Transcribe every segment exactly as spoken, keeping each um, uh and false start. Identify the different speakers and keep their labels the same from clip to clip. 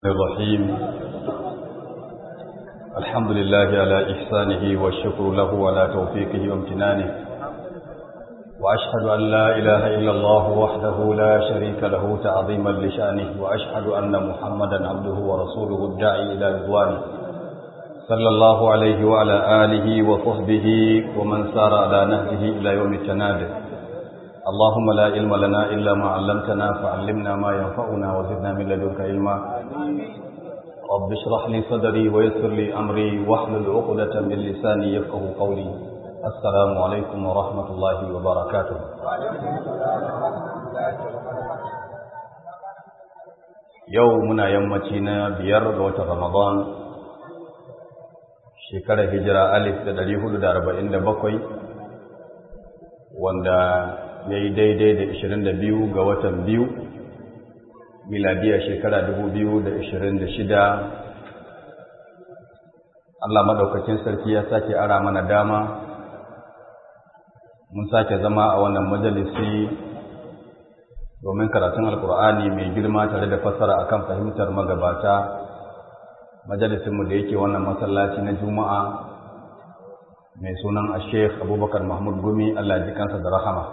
Speaker 1: الرحيم الحمد لله على إحسانه والشكر له على توفيقه وامتنانه وأشهد أن لا إله إلا الله وحده لا شريك له تعظيما لشأنه وأشهد أن محمدا عبده ورسوله الداعي إلى رضوانه صلى الله عليه وعلى آله وصحبه ومن سار على نهجه إلى يوم التناد اللهم لا علم لنا إلا ما علمتنا فعلمنا ما ينفعنا وزدنا من لدنك علما رب اشرح لي صدري ويسر لي أمري واحلل عقدة من لساني يفقه قولي السلام عليكم ورحمة الله وبركاته يومنا يومتنا بير وقت رمضان شكرا هجرة ألف تدريه لداربئين لبقوي wanda ya yi daidai da ishirin da biyu ga watan biyu miladiya shekara dubu biyu da ishirin da shida. Allah madaukakin sarki ya sake ara mana dama mun sake zama a wannan majalisi domin karatun alkur'ani mai girma tare da fassara akan fahimtar magabata. Majalisinmu da yake wannan masallaci na juma'a mai sunan Sheikh Abubakar Mahmud Gumi, Allah ji kansa da rahama.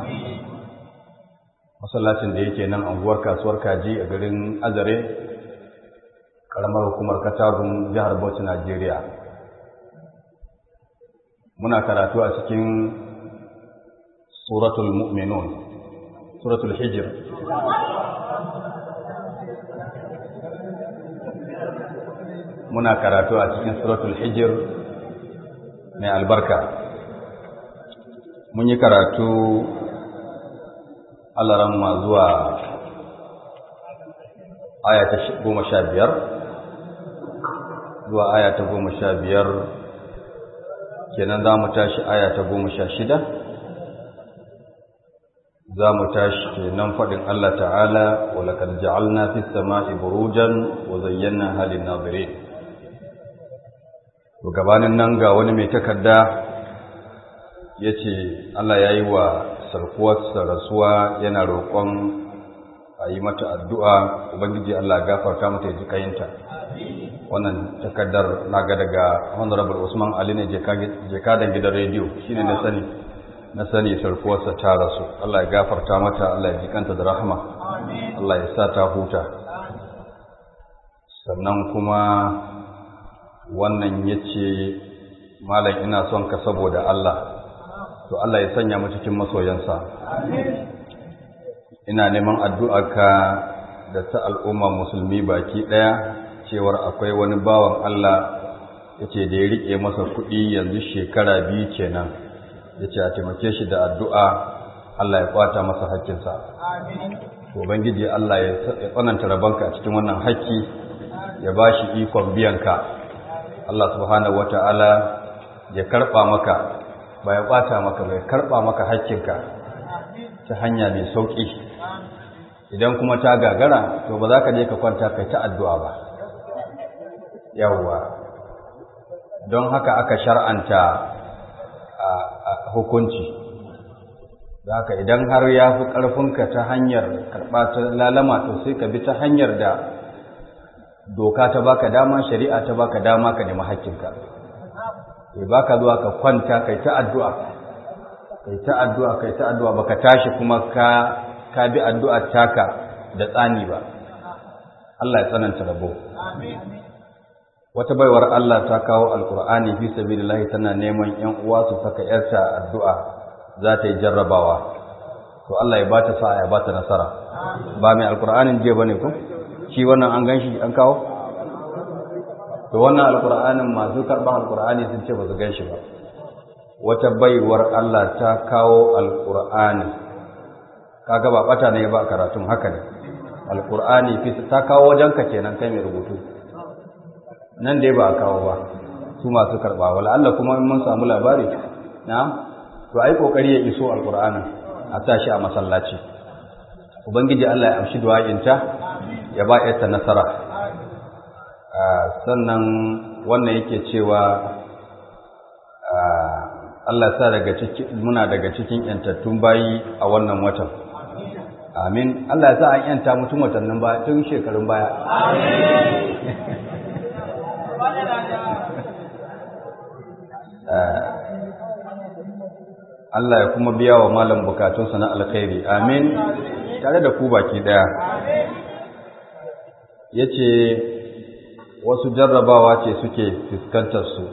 Speaker 1: Masallacin da yake nan anguwar kasuwar Kaji a garin Azare, karamar hukumar Katagun, jihar Bauchi, Najeriya. Muna karatu a cikin Suratul Mu'minun, Suratul Hijr. Muna karatu a cikin Suratul Hijr mai albarka. Mun yi karatu alaramma zuwa aya ta goma sha biyar zuwa aya ta goma sha biyar kenan za mu tashi aya ta goma sha shida. za mu tashi kenan faɗin Allah ta'ala wa laqad ja'alna fis sama'i burujan wa zayyana lin nazirin. To gabanin nan ga wani mai takarda ya ce Allah ya yi wa sarkuwarsa rasuwa yana roƙon a yi mata addu'a, Ubangiji Allah gafarta mata ya ji kayinta. Wannan takardar na ga daga Honorable Usman Ali ne jekadan gidan rediyo, shi ne na sani na sani sarkuwarsa ta rasu. Allah ya gafarta mata, Allah ya ji kanta da rahama, Allah ya sa ta huta. Sannan kuma wannan ya ce malam ina son ka saboda Allah, to Allah ya sanya mu cikin masoyansa. Ina neman addu'arka da ta al'umma musulmi baki ɗaya cewar akwai wani bawan Allah ya ce da ya riƙe masa kuɗi yanzu shekara biyu kenan, ya ce a taimake shi da addu'a Allah ya ƙwata masa haƙƙinsa. To Ubangiji Allah ya tsananta rabanka a cikin wannan haƙƙi, ya ba shi ikon biyanka. Allah subhanahu wata'ala ya karɓa maka, ba ya ɓata maka, ba ya karɓa maka hakkinka ta hanya mai sauƙi. Idan kuma ta gagara, to ba za ka je ka kwanta kai ta addu'a ba. Yawwa, don haka aka shar'anta a hukunci. Za ka idan har ya fi ƙarfinka ta hanyar karɓa ta lalama, to sai ka bi ta hanyar da doka ta baka dama, shari'a ta baka dama ka nemi haƙƙinka. Bai baka zuwa ka kwanta kai ta addu'a kai ta addu'a kai ta addu'a baka tashi kuma ka ka bi addu'a taka da tsani ba. Allah ya tsananta rabo. Wata baiwar Allah ta kawo alqur'ani fi sabilillah, tana neman ƴan uwa su saka yarta addu'a za ta yi jarrabawa. To Allah ya bata sa'a, ya bata nasara. Ba mai alqur'anin je bane ko? Shi wannan an gan shi an kawo? To wannan alkur'anin masu karɓar alkur'ani sun ce ba su gan shi ba. Wata baiwar Allah ta kawo alkur'ani, kaga ba ɓata ne ba a karatun, haka ne. Alkur'ani fi ta kawo wajenka kenan kai mai rubutu, nan dai ba a kawo ba su masu karɓa. Wala Allah kuma in mun samu labari na to ai kokari ya iso alkur'anin a sa shi a masallaci. Ubangiji Allah ya amshi du'a'inta, ya ba ta nasara. Sannan wannan yake cewa Allah sa daga cikin muna daga cikin yantattun bayi a wannan watan. amin. Allah ya sa an yanta mutum watannin ba tun shekarun baya. Allah ya kuma biya wa malam bukatunsa na alkhairi, amin, tare da ku baki daya. Ya ce wasu jarrabawa ce suke fuskantar su,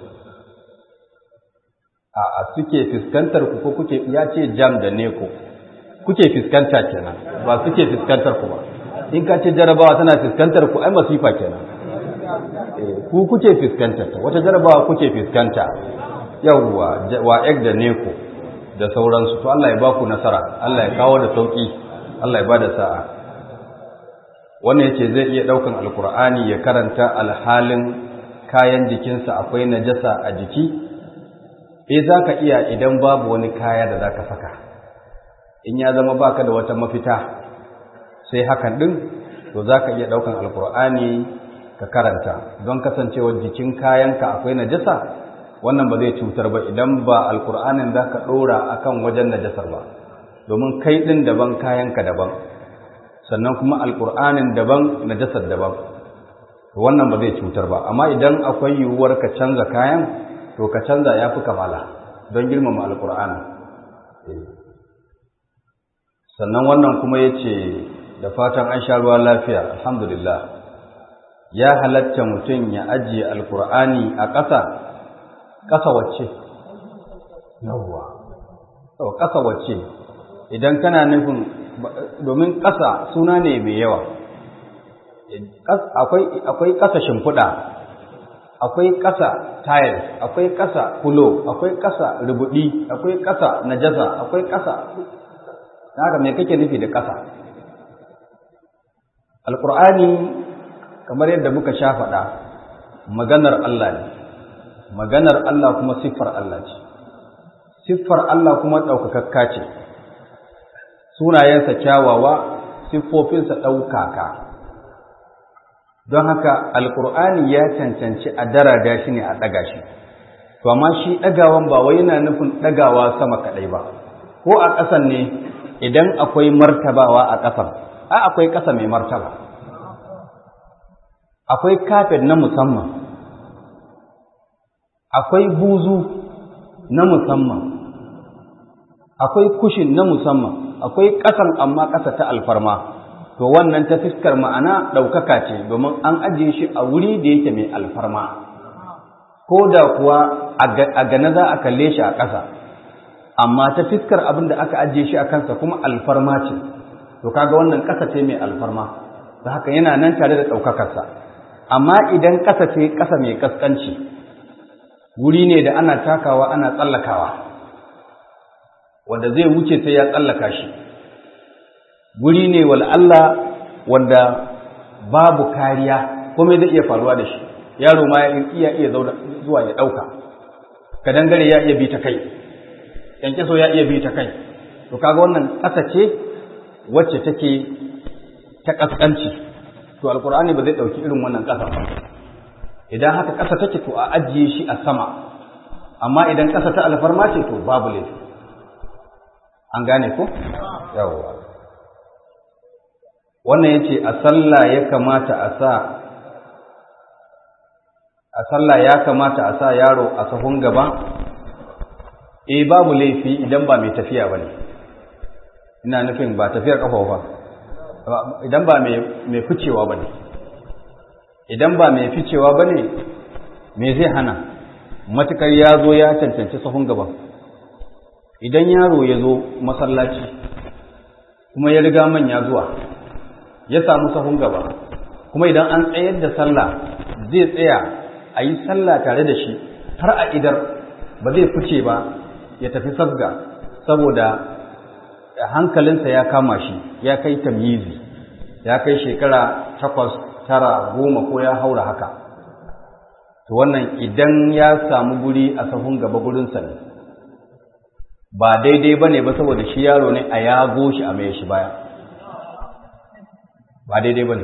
Speaker 1: a suke fuskantar ku ko kuke, ya ce jam da neko kuke fuskanta kenan, ba suke fuskantar ku ba. In ka ce jarrabawa tana fuskantar ku, ai masifa kenan. Ku kuke fuskantar ta, wata jarrabawa kuke fuskanta, yawwa wa ek da neko da sauransu. To Allah ya ba ku nasara, Allah ya kawo da sauki, Allah ya ba da sa'a. Wannan yace zai iya daukan alkur'ani ya karanta alhalin kayan jikinsa akwai najasa a jiki. Eh zaka iya idan babu wani kaya da zaka saka. In ya zama baka da wata mafita sai hakan din, to zaka iya daukan alkur'ani ka karanta, don kasancewar jikin kayanka akwai najasa, wannan ba zai cutar ba idan ba alkur'anin zaka dora akan wajen najasar ba, domin kai din daban kayanka daban, sannan kuma alkur'anin daban najasar daban, to wannan ba zai cutar ba. Amma idan akwai yiwuwar ka canza kayan, to ka canza yafi kamala don girmama alkur'ani. Sannan wannan kuma yace da fatan an sha ruwa lafiya, alhamdulillah. Ya halatta mutum ya ajiye alkur'ani a ƙasa, ƙasa wacce? Yawwa, ƙasa wacce? Idan kana nufin, domin ƙasa suna ne mai yawa. Akwai ƙasa shimfiɗa, akwai ƙasa tiles, akwai ƙasa fulo, akwai ƙasa rubuɗi, akwai ƙasa najasa, akwai ƙasa. Haka me kake nufi da ƙasa? Alkur'ani kamar yadda muka sha faɗa, maganar Allah ne, maganar Allah kuma siffar Allah ce, siffar Allah kuma ɗaukakakka ce, sunayensa kyawawa, siffofinsa ɗaukaka. Don haka alƙur'ani ya cancanci a daraja shi ne a ɗaga shi, to amma shi ɗagawan ba wai yana nufin ɗagawa sama kaɗai ba, ko a ƙasan ne idan akwai martabawa a ƙasan, a akwai ƙasa mai martaba. Akwai kafet na musamman, akwai buzu na musamman, akwai kushin na musamman, akwai ƙasan amma ƙasa ta alfarma. To wannan ta fiskar ma'ana ɗaukaka ce, domin an ajiye shi a wuri da yake mai alfarma, ko da kuwa a gane za a kalle shi a ƙasa, amma ta fiskar abin da aka ajiye shi a kansa kuma alfarma ce. To kaga wannan ƙasa ce mai alfarma, da haka yana nan tare da ɗaukakarsa. Amma idan ƙasa ce ƙasa mai ƙasƙanci, wuri ne da ana takawa ana tsallakawa, wanda zai wuce sai ya tsallaka shi, wuri ne wal Allah wanda babu kariya, komai zai iya faruwa da shi, yaro ma ya iya iya zuwa ya ɗauka, kadangare ya iya bi ta kai, kyankyaso ya iya bi ta kai. To kaga wannan ƙasa ce wacce take ta ƙasƙanci. To alkur'ani ba zai ɗauki irin wannan ƙasa ba. Idan haka ƙasa take, to a ajiye shi a sama, amma idan ƙasa ta alfarma ce, to babu laifi. An gane ko? Yawwa. Wannan yace a sallah ya kamata a sa a sallah ya kamata a sa yaro a sahun gaba? Eh babu laifi idan ba mai tafiya bane. Ina nufin ba tafiyar kafa ba. Idan ba mai ficewa ba ne, idan ba mai ficewa ba ne, me zai hana matukar ya zo ya cancanci sahun gaban. Idan yaro ya zo masallaci kuma ya riga manya zuwa, ya samu sahun gaba, kuma idan an tsayar da sallah zai tsaya a yi sallah tare da shi har a idar, ba zai fice ba ya tafi sabga, saboda hankalinsa ya kama shi, ya kai tamyizi, ya kai shekara takwas tara goma ko ya haura haka. To wannan idan ya samu guri a sahun gaba gurinsa ne, ba daidai ba ne ba, saboda shi yaro ne a yago shi a mai shi baya, ba daidai ba ne.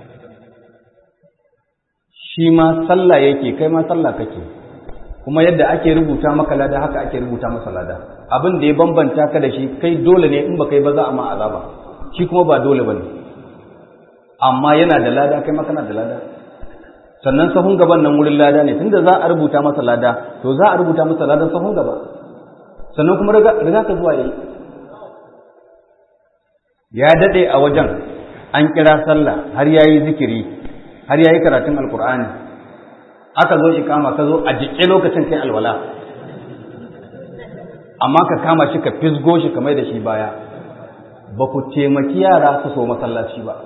Speaker 1: Shi ma sallah yake, kai ma sallah kake, kuma yadda ake rubuta maka lada haka ake rubuta masa lada. Abin da ya bambanta ka da shi, kai dole ne in ba kai ba za a ma azaba. shi kuma ba dole bane amma yana da lada kai ma kana da lada sannan sahun gaban nan wurin lada ne tunda za a rubuta masa lada to za a rubuta masa ladan sahun gaba sannan kuma riga riga ka zuwa yayi ya dade a wajen an kira sallah har yayi zikiri har yayi karatun alqur'ani aka zo ikama ka zo a jike lokacin kai alwala amma ka kama shi ka fisgo shi kamar da shi baya ba ku taimaki yara su so masallaci ba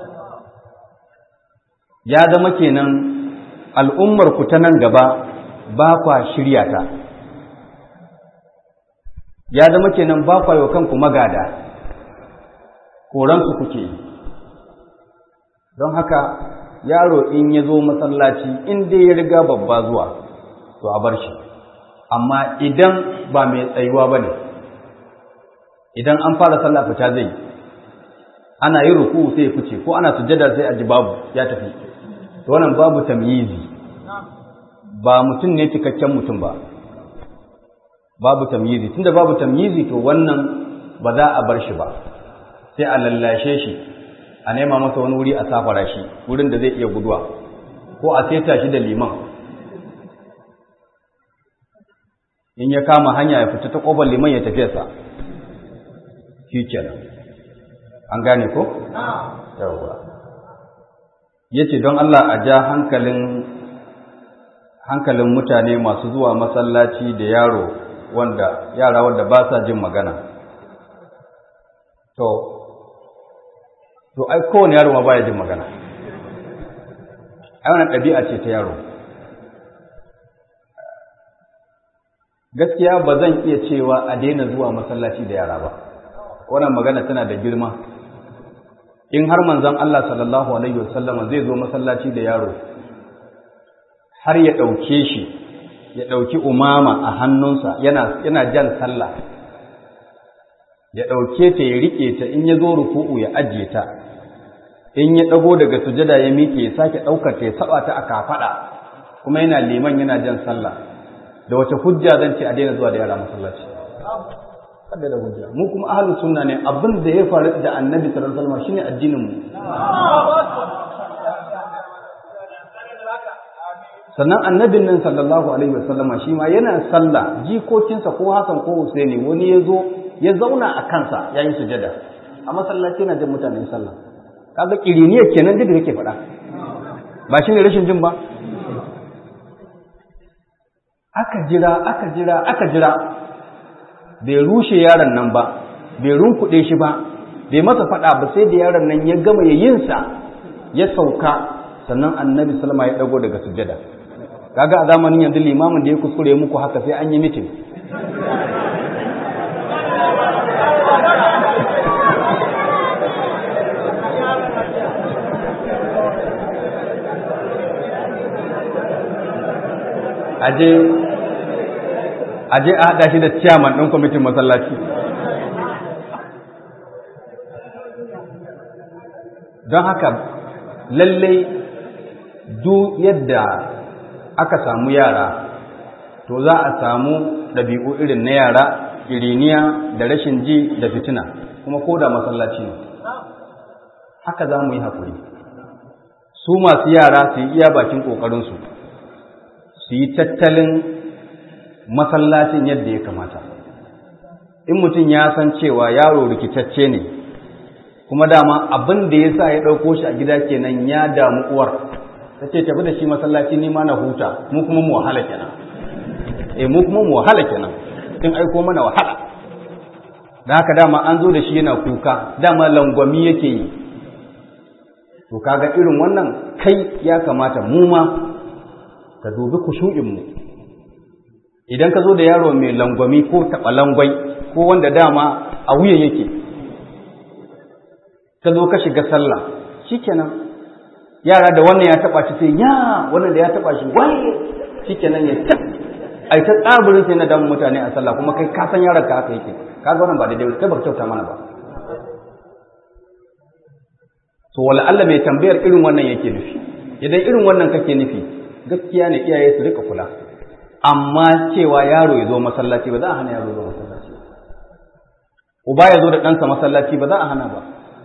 Speaker 1: ya zama kenan al'ummar ku ta nan gaba ba kwa shirya ta ya zama kenan ba kwa yau kanku magada koransu kuke don haka yaro in ya zo masallaci in dai ya riga babba zuwa to a bar shi amma idan ba mai tsayuwa ba ne idan an fara sallah fita zai ana yi ruku sai ya fice ko ana sujjada sai a ji babu ya tafi to wannan babu tamyizi ba mutum ne cikakken mutum ba babu tamyizi tunda babu tamyizi to wannan ba za a bar shi ba sai a lallashe shi a nema masa wani wuri a safara shi wurin da zai iya guduwa ko a saita shi da liman in ya kama hanya ya fita ta kofar liman ya tafi sa shi kenan an gane ko yawa yace don Allah a ja hankalin hankalin mutane masu zuwa masallaci da yaro wanda yara wanda ba sa jin magana to to ai kowane yaro ma baya jin magana ai wannan ɗabi'a ce ta yaro gaskiya ba zan iya cewa a daina zuwa masallaci da yara ba wannan magana tana da girma in har manzon Allah sallallahu alaihi wasallam zai zo masallaci da yaro har ya ɗauke shi ya ɗauki umama a hannunsa yana yana jan sallah ya ɗauke ta ya riƙe ta in ya zo ruku'u ya ajiye ta in ya ɗago daga sujada ya miƙe ya sake ɗaukar ta ya saba ta a kafaɗa kuma yana liman yana jan sallah da wace hujja zan ce a daina zuwa da yara masallaci kada da hujja mu kuma ahlus sunna ne abin da ya faru da annabi sallallahu alaihi wasallam shine addinin mu sannan annabin nan sallallahu alaihi wasallam shi ma yana sallah jikokinsa ko Hassan ko Husaini wani ya zo ya zauna a kansa yayin sujada a masallaci yana jin mutanen sallah kaga kiriniyar kenan da yake faɗa ba shine rashin jin ba aka jira aka jira aka jira bai rushe yaron nan ba bai runkuɗe shi ba bai masa faɗa ba sai da yaron nan ya gama yayinsa ya sauka sannan annabi sallama ya dago daga sujada kaga a zamanin yanzu limamin da ya kuskure muku haka sai an yi mitin aje aje a haɗa shi da ciyaman ɗin kwamitin masallaci don haka lallai duk yadda aka samu yara to za a samu ɗabi'u irin na yara iriniya da rashin ji da fitina kuma ko da masallaci ne haka za mu yi haƙuri su masu yara su yi iya bakin ƙoƙarinsu su yi tattalin masallacin yadda ya kamata in mutum ya san cewa yaro rikitacce ne kuma dama abin da ya sa ya ɗauko shi a gida kenan ya damu uwar ta ce tafi da shi masallaci ni ma na huta mu kuma mu wahala kenan eh mu kuma mu wahala kenan kin aiko mana wahala da haka dama an zo da shi yana kuka dama langwami yake yi to kaga irin wannan kai ya kamata mu ma ka dubi kushu'inmu idan ka zo da yaro mai langwami ko taɓa langwai ko wanda dama a wuya yake ka zo ka shiga sallah shikenan yara da wannan ya taɓa shi sai ya wannan da ya taɓa shi wai shikenan ya ta ai ta tsabirin sai na damu mutane a sallah kuma kai ka san yaron ka haka yake ka ga wannan ba daidai kai ba kyauta mana ba so wala Allah mai tambayar irin wannan yake nufi idan irin wannan kake nufi gaskiya ne iyaye su rika kula amma cewa yaro ya zo masallaci ba za a hana yaro zo masallaci uba ya zo da ɗansa masallaci ba za a hana ba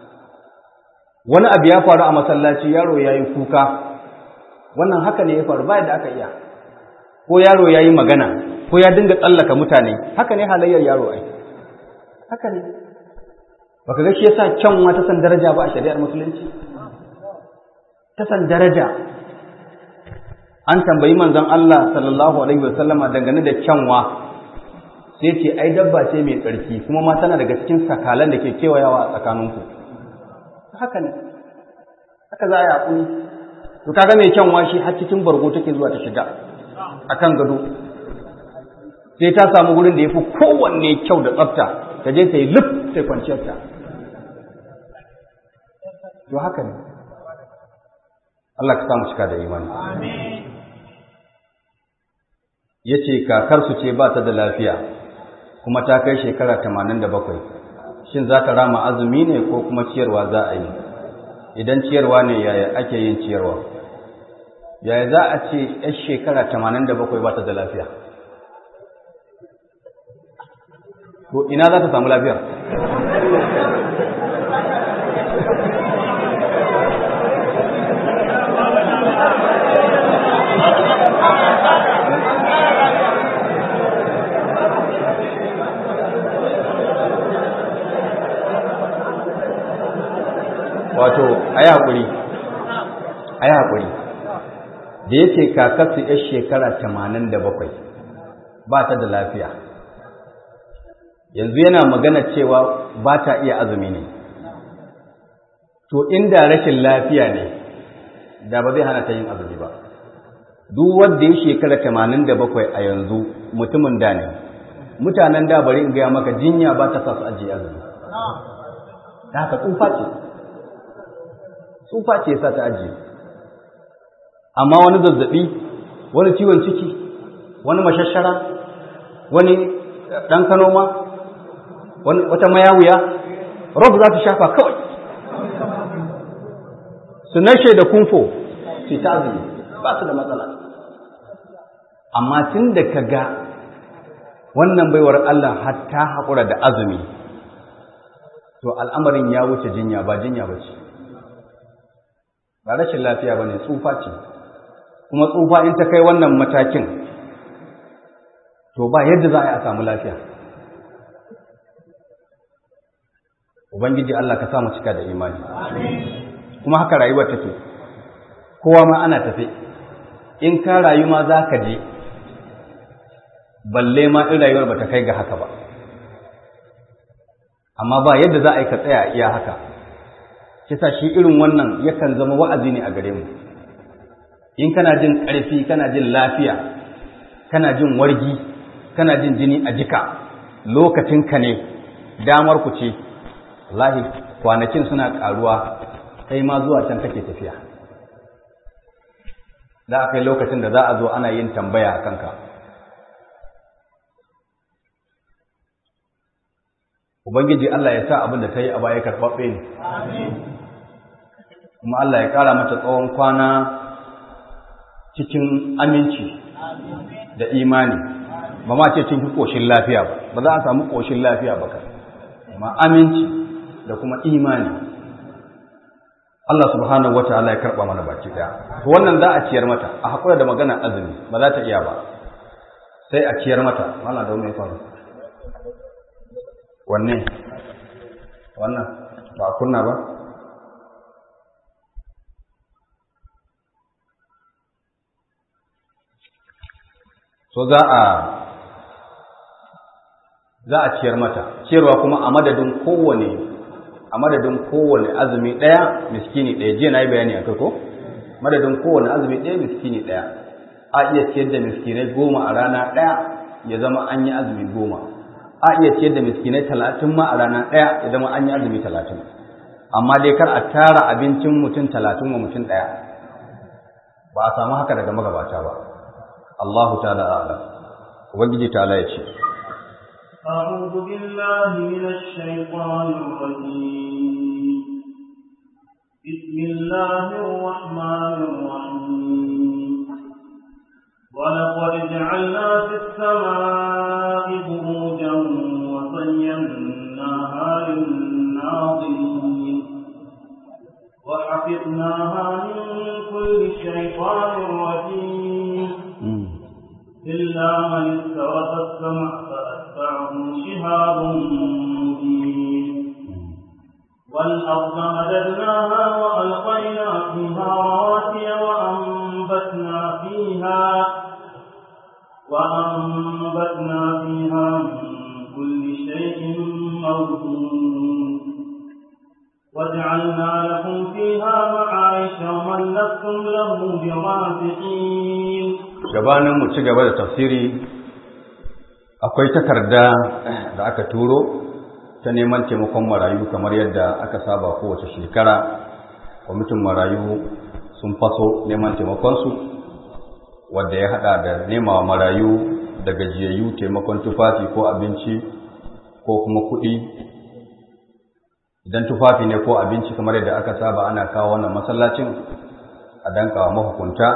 Speaker 1: wani abu ya faru a masallaci yaro ya yi kuka, wannan haka ne ya faru ba da aka iya, ko yaro ya yi magana ko ya dinga tsallaka mutane, haka ne halayyar yaro ai, haka ne. Baka ga shi yasa kyanwa ta san daraja ba a shari'ar musulunci? Ta san daraja. An tambayi manzon Allah sallallahu alaihi wasallama dangane da kyanwa, sai ce ai dabba ce mai tsarki kuma ma tana daga cikin sakalan da ke kewayawa a tsakaninku. Haka ne, haka za a yi haƙuri. To kaga mai kyanwa shi har cikin bargo take zuwa ta shiga akan gado, sai ta samu gurin da ya fi kowanne kyau da tsafta, ta je ta yi luf sai kwanciyarta. To haka ne, Allah ka samu cika da imani. Ya ce kakarsu ce ba ta da lafiya kuma ta kai shekara tamanin da bakwai, shin za ta rama azumi ne ko kuma ciyarwa za a yi? Idan ciyarwa ne yaya ake yin ciyarwa? Yaya za a ce ‘yar shekara tamanin da bakwai ba ta da lafiya? To ina za ta samu lafiyar? Wato a yi haƙuri, a yi haƙuri, da yake kakarsu ‘yar shekara tamanin da bakwai ba ta da lafiya, yanzu yana magana cewa ba ta iya azumi ne. To inda rashin lafiya ne da ba zai hana ta yin azumi ba. Duk wanda ya shekara tamanin da bakwai a yanzu mutumin da ne, mutanen da bari in gaya maka jinya ba ta sa su ajiye azumi, ta haka tsufa ce. tsufa ce sa ta ajiye. Amma wani zazzaɓi, wani ciwon ciki, wani mashashara, wani ɗan kanoma, wata mayawuya, rob za ta shafa kawai su nashe da kumfo su ta azumi, ba su da matsala. Amma tun da ka ga wannan baiwar Allah hatta haƙura da azumi, to al'amarin ya wuce jinya, ba jinya ba ce, ba rashin lafiya ba ne, tsufa ce. Kuma tsufa in ta kai wannan matakin, to ba yadda za a yi a samu lafiya. Ubangiji Allah ka samu cika da imani. Kuma haka rayuwar take, kowa ma ana tafe, in ka rayu ma za ka je, balle ma in rayuwar ba ta kai ga haka ba. Amma ba yadda za a yi ka tsaya a iya haka. Kisa shi irin wannan yakan zama wa'azi ne a gare mu. In kana jin ƙarfi, kana jin lafiya, kana jin wargi, kana jin jini a jika, lokacinka ne, damar ku ce, wallahi kwanakin suna ƙaruwa, kai ma zuwa can kake tafiya. Da aka yi lokacin da za a zo ana yin tambaya a kanka. Ubangiji Allah ya sa abin da ta yi a baya karɓaɓɓe ne. Kuma Allah ya ƙara mata tsawon kwana cikin aminci da imani, ba ma ce cikin ƙoshin lafiya ba, ba za a samu ƙoshin lafiya ba kan, amma aminci da kuma imani. Allah subhanahu wa ta'ala ya karɓa mana baki ɗaya. To wannan za a ciyar mata, a haƙura da magana azumi, ba za ta iya ba, sai a ciyar mata. Wannan da wani ya faru. Wanne? Wannan ba a kunna ba? So za a za a ciyar mata, ciyarwa kuma a madadin kowane a madadin kowane azumi ɗaya miskini ɗaya. Jiya na yi bayani a kai ko? Madadin kowane azumi ɗaya miskini ɗaya. A iya ciyar da miskinai goma a rana ɗaya ya zama an yi azumi goma. A iya ciyar da miskinai talatin ma a rana ɗaya ya zama an yi azumi talatin. Amma dai kar a tara abincin mutum talatin wa mutum ɗaya. Ba a samu haka daga magabata ba. Allahu ta'ala a'lam. Ubangiji ta'ala ya ce,
Speaker 2: أعوذ بالله من الشيطان الرجيم. بسم الله الرحمن الرحيم. ولقد جعلنا في السماء بروجا وزيناها للناظرين إلا من استرق السمع فأتبعه شهاب مبين والأرض مددناها وألقينا فيها رواسي وأنبتنا فيها وأنبتنا فيها من كل شيء موزون وجعلنا لكم فيها معايش ومن لستم له برازقين.
Speaker 1: gabanin mu ci gaba da tafsiri akwai takarda da aka turo ta neman taimakon marayu kamar yadda aka saba kowace shekara. Kwamitin marayu sun faso neman taimakonsu wadda ya hada da nemawa marayu da gajiyayyu taimakon tufafi ko abinci ko kuma kuɗi. Idan tufafi ne ko abinci kamar yadda aka saba ana kawo wannan masallacin a dankawa mahukunta.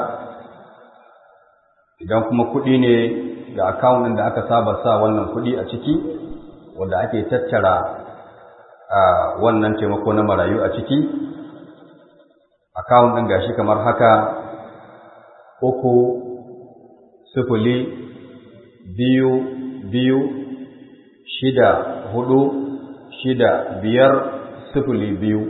Speaker 1: Idan kuma kuɗi ne ga akawun da aka saba sa wannan kuɗi a ciki wanda ake tattara a wannan taimako na marayu a ciki, akawun ɗin gashi kamar haka: uku sifili biyu biyu shida hudu shida biyar sifili biyu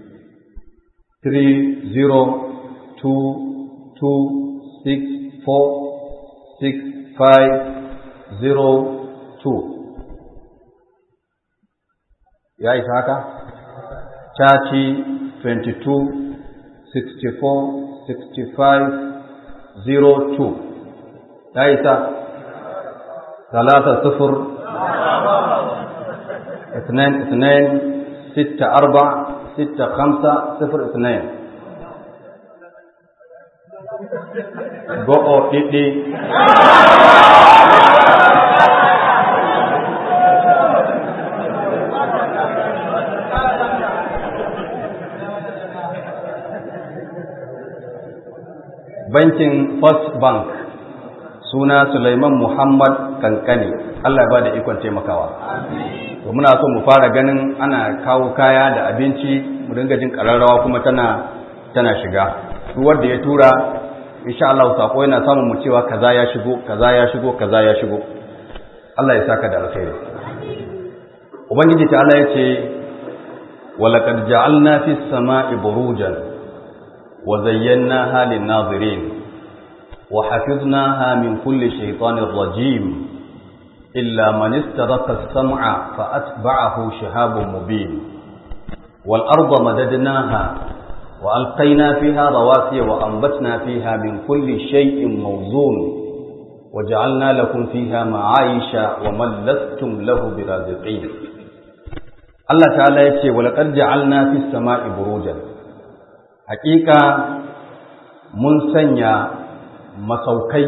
Speaker 1: three zero two two six four six five zero two. Ya isa haka? Thirty twenty two sixty four sixty five zero two. Ya isa? Talata sifir اثنين اثنين ستة أربعة ستة خمسة صفر اثنين. Go Didi. Bankin First Bank, suna Sulaiman Muhammad Kankani. Allah ya bada ikon taimakawa. To muna so mu fara ganin ana kawo kaya da abinci, mu dinga jin kararrawa kuma tana tana shiga. Duk wanda ya tura insha Allah sako yana samun mu cewa kaza ya shigo, kaza ya shigo, kaza ya shigo. Allah ya saka da alkhairi. Ubangiji ta Allah yace walaqad ja'alna fis sama'i burujan wa zayyanaha lin-nazirin wa hafiznaha min kulli shaytanir rajim إلا من استرق السمع فأتبعه شهاب مبين والأرض مددناها وألقينا فيها رواسي وأنبتنا فيها من كل شيء موزون وجعلنا لكم فيها معايش ومن لستم له برازقين. الله تعالى يقول ولقد جعلنا في السماء بروجا. حقيقة من سنيا مسوكي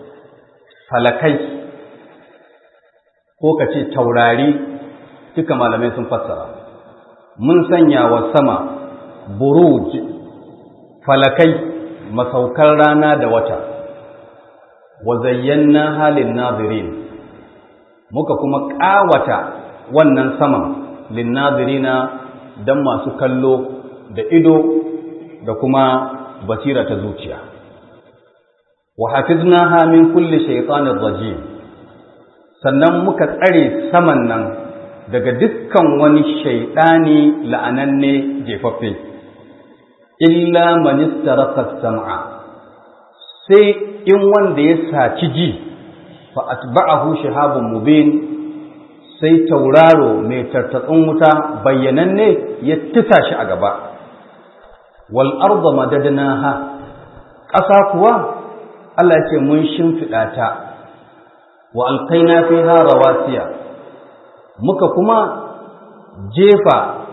Speaker 1: فلكي ko ka ce taurari, duka malamai sun fassara. Mun sanya wa sama buruj, falakai, masaukar rana da wata, wa zayyana halin nazirin, muka kuma ƙawata wannan saman lin nazirina don masu kallo da ido da kuma basira ta zuciya. Wa hafiznaha min kulli shaytanir rajim, sannan muka tsare saman nan daga dukkan wani shaiɗani la'ananne jefaffe. Illa man istaraka sam'a, sai in wanda ya saci ji, fa atba'ahu shihabun mubin, sai tauraro mai tartatsun wuta bayyananne ya tisa shi a gaba. Wal arda madadnaha, ƙasa kuwa Allah ya ce mun shimfiɗa ta. Wa alqaina fiha rawasiya, muka kuma jefa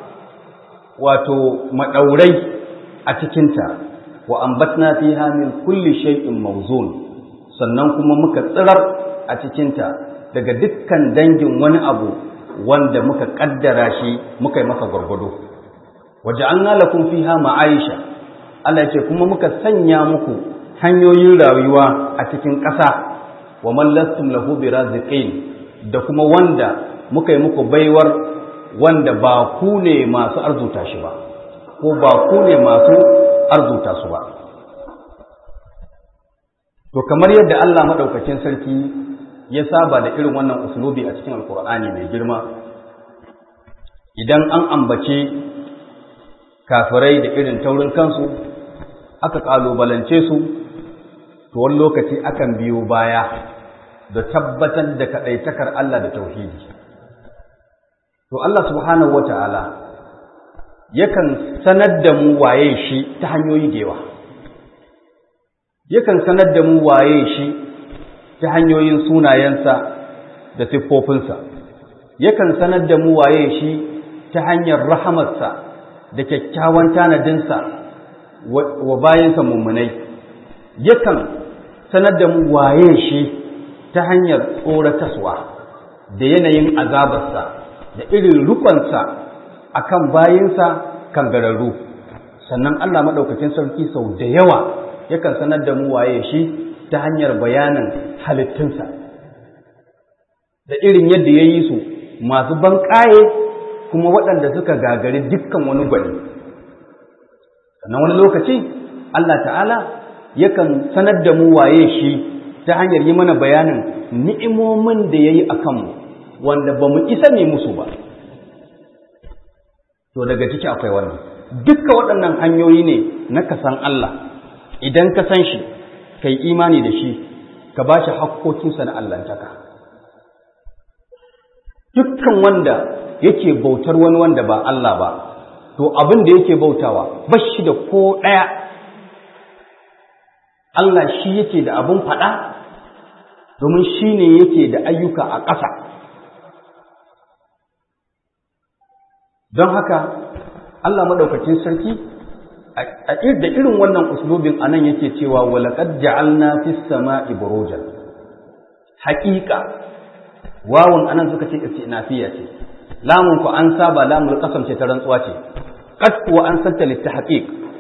Speaker 1: wato madaurai a cikinta. Wa ambatna fiha min kulli shay'in mawzun, sannan kuma muka tsirar a cikinta daga dukkan dangin wani abu wanda muka kaddara shi muka yi masa gwargwado. Waja'alna lakum fiha ma'aisha, Allah ya ce kuma muka sanya muku hanyoyin rayuwa a cikin ƙasa. Wa man lastum lahu biraziqin, da kuma wanda muka yi muku baiwar wanda ba ku ne masu arzuta shi ba, ko ba ku ne masu arzuta su ba. to kamar yadda Allah madaukakin sarki ya saba da irin wannan uslubi a cikin alkur'ani mai girma, idan an ambace kafirai da irin taurin kansu aka kalubalance su, to wani lokaci akan biyo baya da tabbatar da kadaitakar Allah da tauhidi. To Allah subhanahu wata'ala yakan sanar da mu waye shi ta hanyoyi da yawa, yakan sanar da mu waye shi ta hanyoyin sunayensa da siffofinsa, yakan sanar da mu waye shi ta hanyar rahamarsa da kyakkyawan tanadinsa wa bayansa mummunai, yakan sanar da mu waye shi ta hanyar tsorataswa da yanayin azabarsa da irin rukunsa akan bayinsa kangararru. Sannan Allah madaukakin sarki sau da yawa yakan sanar da mu waye shi ta hanyar bayanin halittunsa da irin yadda ya yi su masu banƙaye kuma waɗanda suka gagari dukkan wani gwani. Sannan wani lokaci Allah ta'ala yakan sanar da mu waye shi ta hanyar yi mana bayanin ni'imomin da ya yi a kanmu wanda ba mu isa ne musu ba. To daga ciki akwai wannan, dukkan waɗannan hanyoyi ne na kasan Allah. Idan ka san shi ka yi imani da shi, ka ba shi hakkokinsa na Allahntaka. Dukkan wanda yake bautar wani wanda ba Allah ba, to abin da yake bautawa ba shi da ko ɗaya. Allah shi yake da abin faɗa, domin shi ne yake da ayyuka a ƙasa. Don haka Allah maɗaukacin sarki da irin wannan uslubin anan yake cewa walaqad ja'alna fis sama'i burujan. Haqiqa wawun anan suka ce istinafiya ce, lamun ku an saba lamul qasam ce ta rantsuwa ce, qad kuwa an santa litahqiq.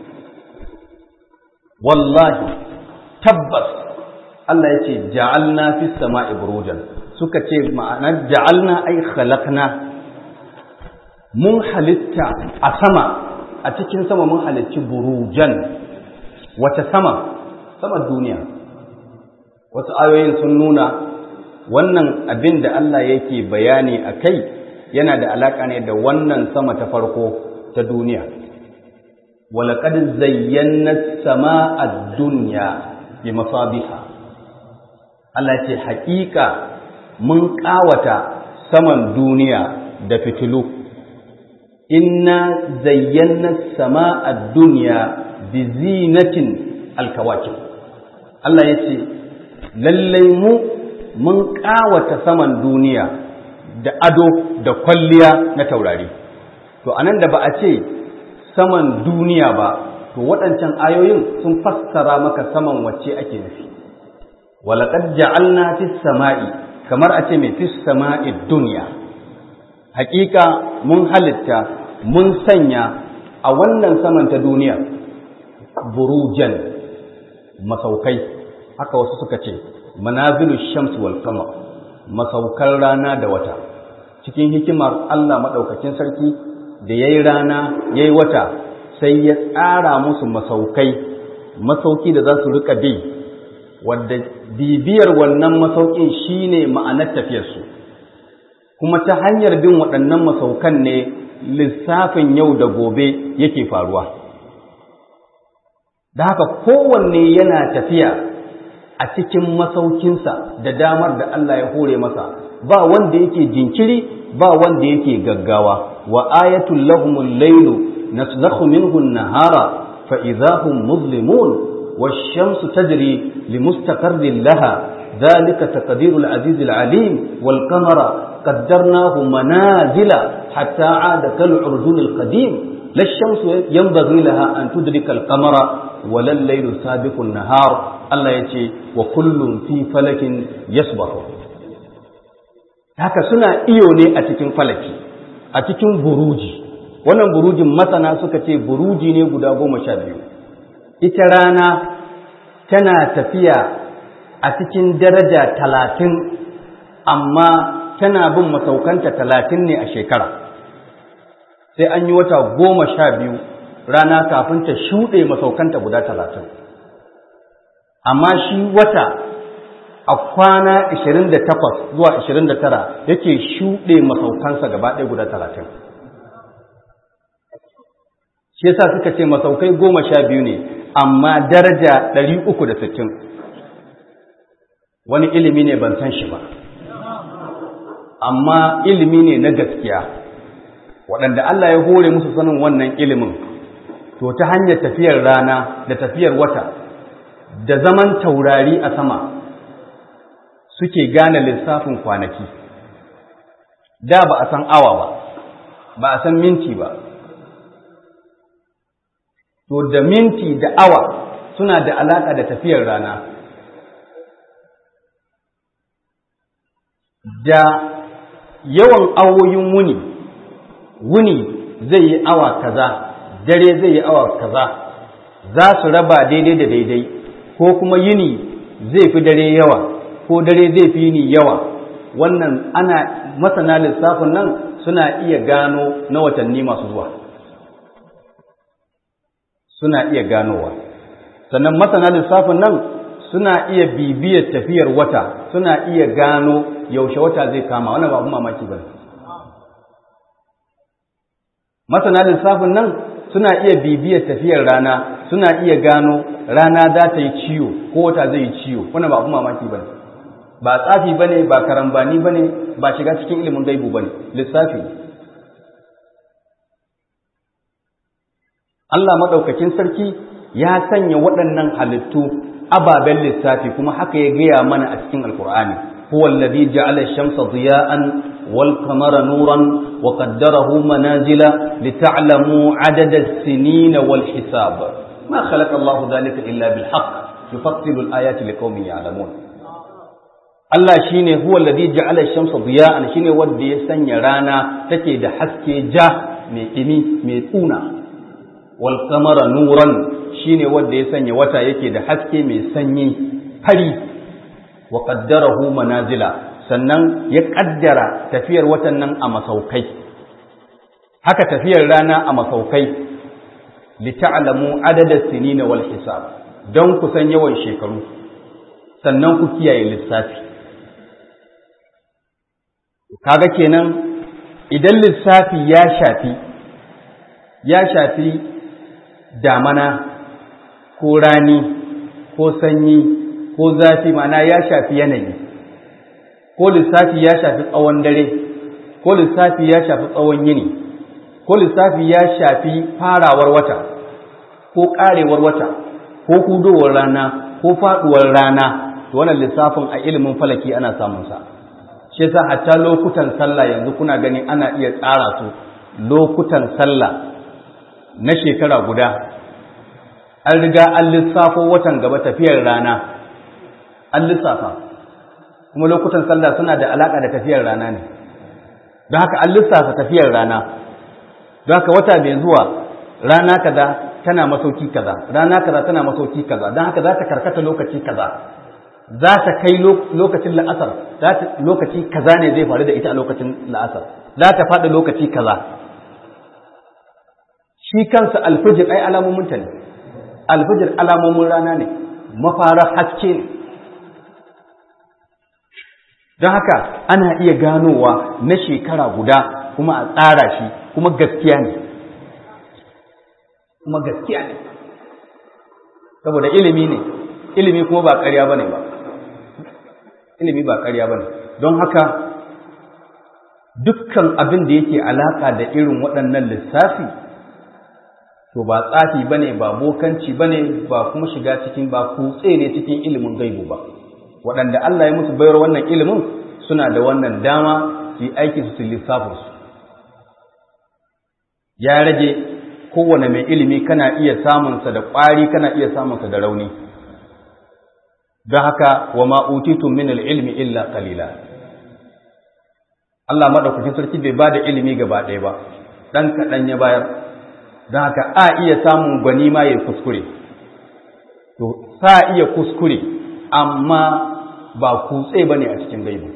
Speaker 1: Wallahi tabbas Allah yace ja'alna fis sama'i burujan, suka ce ma'anar ja'alna ay khalaqna, mun halitta a sama, a cikin sama mun halicci burujan. Wata sama? Sama duniya. Wasu ayoyin sun nuna wannan abin da Allah yake bayani a kai yana da alaƙa ne da wannan sama ta farko ta duniya. Walaƙad zayyana sama'a duniya bi masabiha. Allah ce haƙiƙa mun ƙawata saman duniya da fitilu. Inna zayyana sama'a duniya bi zinatin alkawakib. Allah ya ce lallai mu mun ƙawata saman duniya da ado da kwalliya na taurari. To anan da ba a ce saman duniya ba, to waɗancan ayoyin sun fassara maka saman wacce ake nufi. Walaqad ja'alna fis sama'i, kamar a ce mai fis sama'i duniya. Hakika mun halitta mun sanya a wannan saman ta duniya burujan, masaukai. Haka wasu suka ce manazilu shams wal qamar, masaukar rana da wata. Cikin hikimar Allah madaukakin sarki da yayi rana yayi wata, sai ya tsara musu masaukai, masauki da za su rika bi, wanda bibiyar wannan masaukin shine ma'anar tafiyarsu. Kuma ta hanyar bin waɗannan masaukan ne lissafin yau da gobe yake faruwa. Da haka kowanne yana tafiya a cikin masaukinsa da damar da Allah ya hore masa, ba wanda yake jinkiri, ba wanda yake gaggawa. Wa ayatul lahumul laylu naslakhu minhu an-nahara fa idahum muzlimun wash-shamsu tajri limustaqarrin laha dhalika taqdirul azizil alim wal qamara qaddarnahu manazila hatta 'ada kal 'urjunil qadim lash-shamsu yanbaghi laha an tudrika al-qamara wa lal-laylu sabiqun nahar. Allah ya ce wa kullum fi falakin yasbahu. Haka suna iyo ne a cikin falaki, a cikin buruji. Wannan burujin masana suka ce buruji ne guda goma sha biyu. Ita rana tana tafiya a cikin daraja talatin, amma tana bin masaukanta talatin ne a shekara. Sai an yi wata goma sha biyu rana kafin ta shuɗe masaukanta guda talatin. amma shi wata a kwana ashirin da takwas zuwa ashirin da tara yake shuɗe masaukansa gaba ɗaya guda talatin. Shi yasa suka ce masaukai goma sha biyu ne amma daraja ɗari uku da sittin. Wani ilimi ne ban san shi ba, amma ilimi ne na gaskiya. Waɗanda Allah ya hore musu sanin wannan ilimin, to ta hanyar tafiyar rana da tafiyar wata da zaman taurari a sama suke gane lissafin kwanaki. Da ba a san awa ba, ba a san minti ba. To da minti da awa suna da alaƙa da tafiyar rana. Da yawan awoyin wuni, wuni zai yi awa kaza, dare zai yi awa kaza, za su raba daidai da daidai, ko kuma yini zai fi dare yawa, ko dare zai fi yini yawa. Wannan ana masana lissafin nan suna iya gano na watanni masu zuwa. Suna iya ganowa. Sannan masana lissafin nan suna iya bibiyar tafiyar wata, suna iya gano yaushe wata zai kama. Wannan ba abin mamaki ba. Masana lissafin nan suna iya bibiyar tafiyar rana, suna iya gano rana za ta yi ciwo ko wata zai yi ciwo. Wannan ba abin mamaki ba. Ba tsafi ba ne, ba karambani ba ne, ba shiga cikin ilimin gaibu ba ne, lissafi. Allah maɗaukakin sarki ya sanya waɗannan halittu ababen lissafi, kuma haka ya gaya mana a cikin Alƙur'ani. Huwa alladhi ja'ala ash-shamsa diya'an wal qamara nuran wa qaddarahu manazila lita'lamu 'adada as-sinina wal hisab. Ma khalaqa Allahu dhalika illa bil haqq yufassilu al-ayati liqaumin ya'lamun. Allah shine huwa alladhi ja'ala ash-shamsa diya'an, shine wanda ya sanya rana take da haske ja mai ɗimi mai tsuna. Wal qamara nuran, shine wanda ya sanya wata yake da haske mai sanyi fari. Wa qaddarahu manazila, sannan ya kaddara tafiyar watan nan a masaukai, haka tafiyar rana a masaukai. Li ta'lamu adada sinina wal hisab, don ku san yawan shekaru sannan ku kiyaye lissafi. Kaga kenan idan lissafi ya shafi ya shafi damana ko rani ko sanyi ko zafi, ma'ana ya shafi yanayi, ko lissafi ya shafi tsawon dare, ko lissafi ya shafi tsawon yini, ko lissafi ya shafi farawar wata ko karewar wata ko hudowar rana ko faduwar rana, to wannan lissafin a ilimin falaki ana samun sa. Shi yasa hatta lokutan sallah yanzu kuna gani ana iya tsara su, lokutan sallah na shekara guda an riga an lissafo watan gaba tafiyar rana an lissafa, kuma lokutan sallah suna da alaka da tafiyar rana ne, don haka an lissafa tafiyar rana. Don haka wata mai zuwa rana kaza tana masauki kaza, rana kaza tana masauki kaza, don haka za ta karkata lokaci kaza, za ta kai lokacin la'asar, lokaci kaza ne zai faru da ita a lokacin la'asar, za ta faɗi lokaci kaza. Shi kansa alfijir ai alamomin ta ne, alfijir alamomin rana ne, mafarar haske ne. Don haka ana iya ganowa na shekara guda kuma a tsara shi, kuma gaskiya ne, kuma gaskiya ne, saboda ilimi ne, ilimi kuma ba ƙarya ba ne ba, ilimi ba ƙarya ba ne. Don haka dukkan abin da yake alaƙa da irin waɗannan lissafi, to ba tsafi ba ne, ba bokanci ba ne, ba kuma shiga cikin, ba kutse ne cikin ilimin gaibu ba. Waɗanda Allah ya musu bayar wannan ilimin suna da wannan dama su yi aiki su lissafinsu. Ya rage kowane mai ilimi, kana iya samunsa da ƙwari, kana iya samunsa da rauni. Don haka wa ma'utitun min ilmi illa qalila. Allah maɗaukakin sarki bai ba da ilimi gaba ɗaya ba, ɗan kaɗan ya bayar. Don haka a iya samun gwani ma ya kuskure. To, sa iya kuskure, amma ba kutse ba ne a cikin gaibu.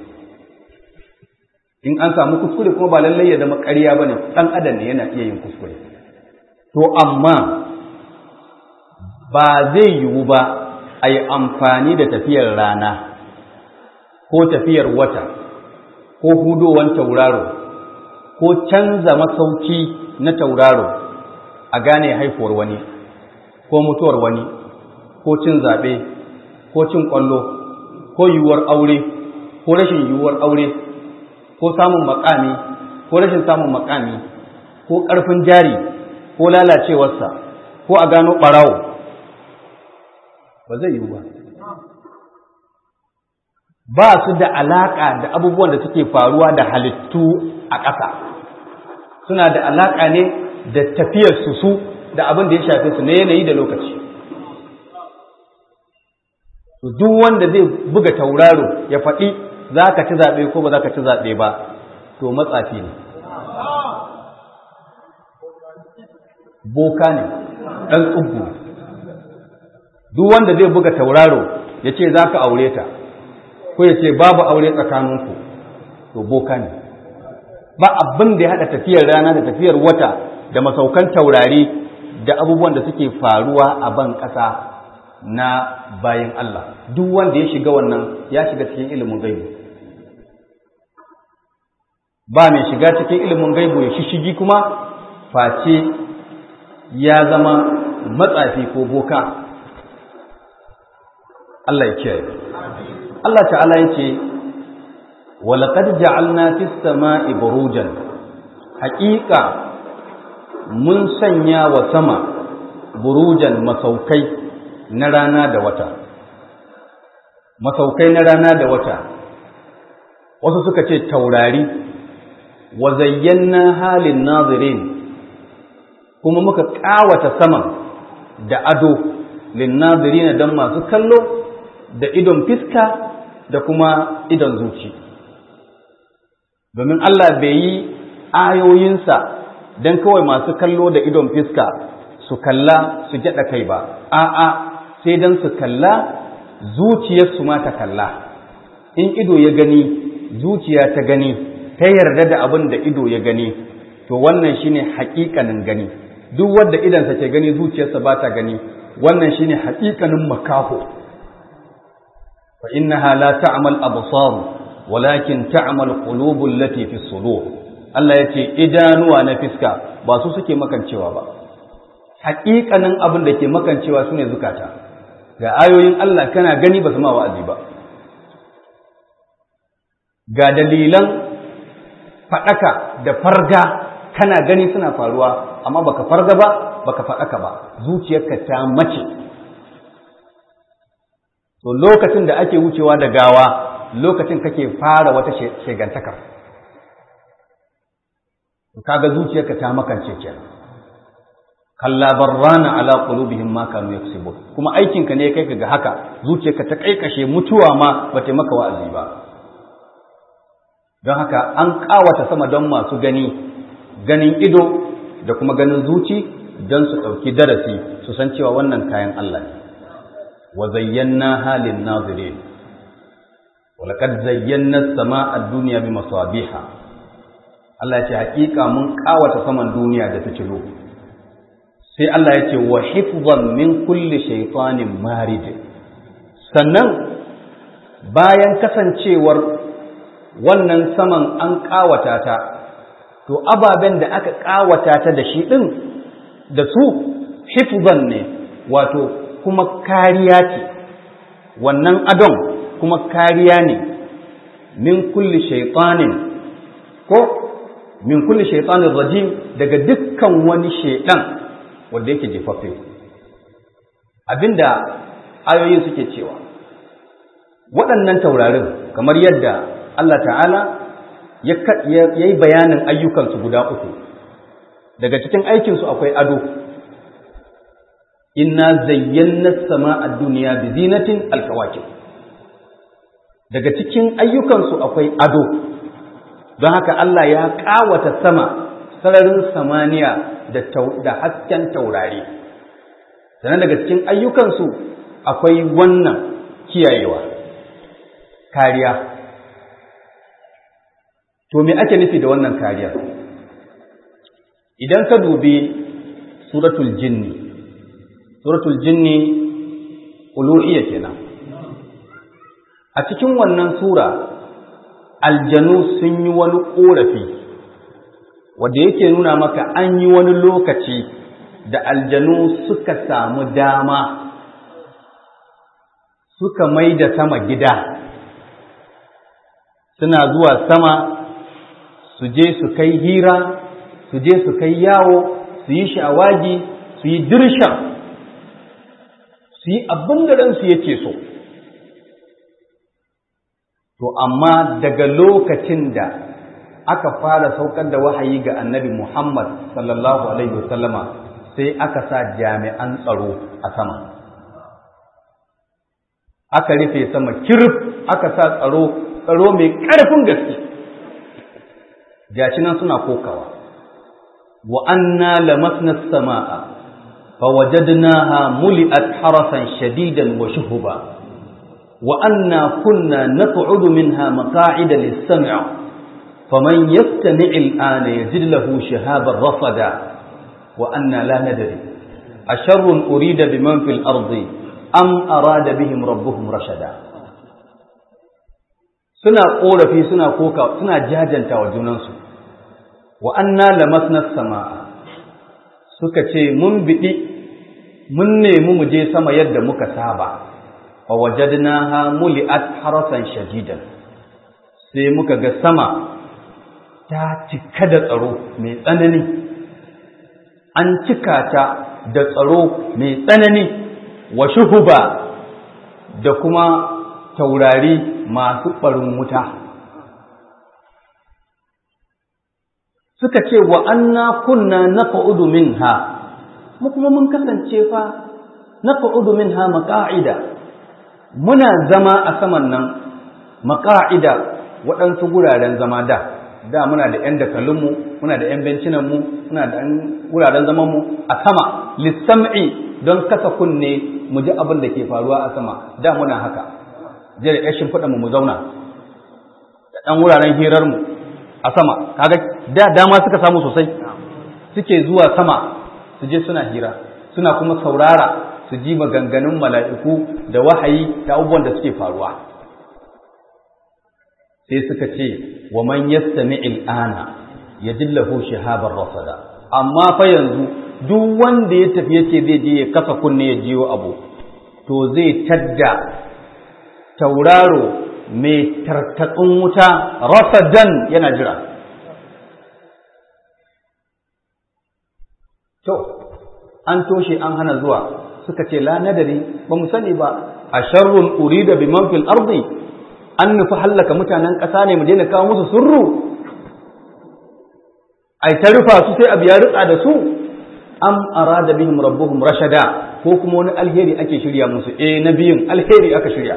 Speaker 1: In an samu kuskure kuma ba lallai ya zama ƙarya ba ne, ɗan adam ne yana iya yin kuskure. To, amma ba zai yiwu ba a yi amfani da tafiyar rana ko tafiyar wata ko hudowar tauraro ko canza masauki na tauraro a gane haifuwar wani ko mutuwar wani ko cin zaɓe ko cin ƙwallo ko yiwuwar aure ko rashin yiwuwar aure ko samun makami ko rashin samun makami ko ƙarfin jari ko lalacewarsa ko a gano ɓarawo ba zai yiwu ba ba su da alaƙa da abubuwan da suke faruwa da halittu a ƙasa suna da alaƙa ne da tafiyar su su da abin da ya shafe su na yanayi da lokaci duk wanda zai buga tauraro ya faɗi za ka ci zaɓe ko ba za ka ci zaɓe ba to matsafi ne boka ne ɗan tsubbu duk wanda zai buga tauraro ya ce za ka aure ta ko ya ce babu aure tsakaninku to boka ne ba abin da ya haɗa tafiyar rana da tafiyar wata da masaukan taurari da abubuwan da suke faruwa a ban ƙasa na bayan Allah duk wanda ya shiga wannan ya shiga cikin ilimin gaibu ba mai shiga cikin ilimin gaibu ya shishigi kuma face ya zama matsafi ko boka Allah ya kiyaye Allah ta'ala yace walaqad ja'alna fis sama'i burujan haqiqa mun sanya wa sama burujan masaukai na rana da wata masaukai na rana da wata wasu suka ce taurari wa zayyana halin nazirin kuma muka kawata saman da ado lin nazirin dan masu kallo da idon fiska da kuma idon zuci domin Allah bai yi ayoyinsa dan kawai masu kallo da idon fiska su kalla su gyada kai ba a'a sai dan su kalla zuciyarsu ma ta kalla in ido ya gani zuciya ta gani ta yarda da abin da ido ya gani to wannan shine haƙiƙanin gani duk wanda idansa ke gani zuciyarsa ba ta gani wannan shine haƙiƙanin makaho fa innaha la ta'mal absar walakin ta'mal qulubul lati fi sudur Allah yace idanuwa na fiska ba su suke makancewa ba haƙiƙanin abin da ke makancewa sune zukata ga ayoyin Allah kana gani ba su ma wa'azi ba ga dalilan faɗaka da farga kana gani suna faruwa amma baka farga ba baka faɗaka ba zuciyarka ta mace to lokacin da ake wucewa da gawa lokacin kake fara wata shegantakar kaga zuciyarka ta makance kenan kalla barrana ala qulubihim ma kanu yaksubun kuma aikinka ne kai ga haka zuciyarka ta kaikashe mutuwa ma bata maka wa'azi ba don haka an kawata sama don masu gani ganin ido da kuma ganin zuci don su ɗauki darasi su san cewa wannan kayan Allah ne wa zayyana halin nazirin wa laqad zayyana as-samaa ad-dunya bi masabiha Allah ya ce hakika mun kawata saman duniya da fitilu sai Allah ya ce wa hifzan min kulli shaytanin marid sannan bayan kasancewar wannan saman an ƙawata ta to ababen da aka ƙawata ta da shi ɗin da su hifzan ne wato kuma kariya ce wannan adon kuma kariya ne min kulli shaytanin ko min kulli shaytanin rajim daga dukkan wani shaytan wanda yake jefaffe abinda ayoyin suke cewa waɗannan taurarin kamar yadda Allah ta'ala ya yi bayanin ayyukansu guda uku daga cikin aikinsu akwai ado inna zayyana sama'a ad-dunya bi zinatin al-kawakib daga cikin ayyukansu akwai ado don haka Allah ya ƙawata sama sararin samaniya da da hasken taurari sannan daga cikin ayyukansu akwai wannan kiyayewa kariya to me ake nufi da wannan kariya idan ka dubi suratul jinni suratul jinni uluhiyya kenan. A cikin wannan sura aljanu sun yi wani ƙorafi wanda yake nuna maka an yi wani lokaci da aljanu suka samu dama suka mai da sama gida, suna zuwa sama su je su kai hira, su je su kai yawo, su yi shawagi, su yi dirshan, su yi abin da ransu yake so. To amma daga lokacin da aka fara saukar da wahayi ga annabi Muhammad sallallahu alaihi wasallama sai aka sa jami'an tsaro a sama, aka rufe sama kirif, aka sa tsaro tsaro mai ƙarfin gaske. Gashi nan suna kokawa, wa anna lamasna as-samaa fa wajadnaha muli'at harasan shadidan wa shuhuba wa anna kunna naq'udu minha maq'ida lis-sam' faman yastami' al-ana yajid lahu shihaban rasada wa anna la nadri asharrun urida biman fil ardi am arada bihim rabbuhum rashada. Suna korafi, suna koka, suna jajanta wa junansu. Wa anna lamasna as-samaa, suka ce mun bidi mun nemi mu je sama yadda muka saba, fa wajadnaha muli'at harasan shadidan, sai muka ga sama ta cika da tsaro mai tsanani, an cika ta da tsaro mai tsanani, wa shuhuba da kuma taurari masu ɓarin wuta. Suka ce wa anna kunna naq'udu minha, mu kuma mun kasance fa naq'udu minha maqa'ida, muna zama a saman nan maqa'ida, waɗansu guraren zama da da muna da ƴan dakalunmu, muna da ƴan bencinanmu, muna da ƴan guraren zamanmu a sama, lissam'i don kasa kunne mu ji abin da ke faruwa a sama. Da muna haka, je da ƴan shimfiɗanmu mu zauna, da ɗan wuraren hirarmu a sama. Kaga da dama suka samu sosai, suke zuwa sama su je suna hira, suna kuma saurara su ji maganganun mala'iku da wahayi da abubuwan da suke faruwa. Sai suka ce wa man yastami'il ana yajillahu shihaban rasada. Amma fa yanzu duk wanda ya tafi yace zai je ya kasa kunne ya jiyo abu, to zai tadda tauraro mai tartatsun wuta rasadan yana jira. To an toshe an hana zuwa, suka ce la nadari, ba mu sani ba, a sharrun urida bi man fil ardi, an nufi hallaka mutanen ƙasa ne mu daina kawo musu surru, ai ta rufa su sai abu ya rutsa da su, am arada bihim rabbuhum rashada, ko kuma wani alheri ake shirya musu. eh na biyun alheri aka shirya.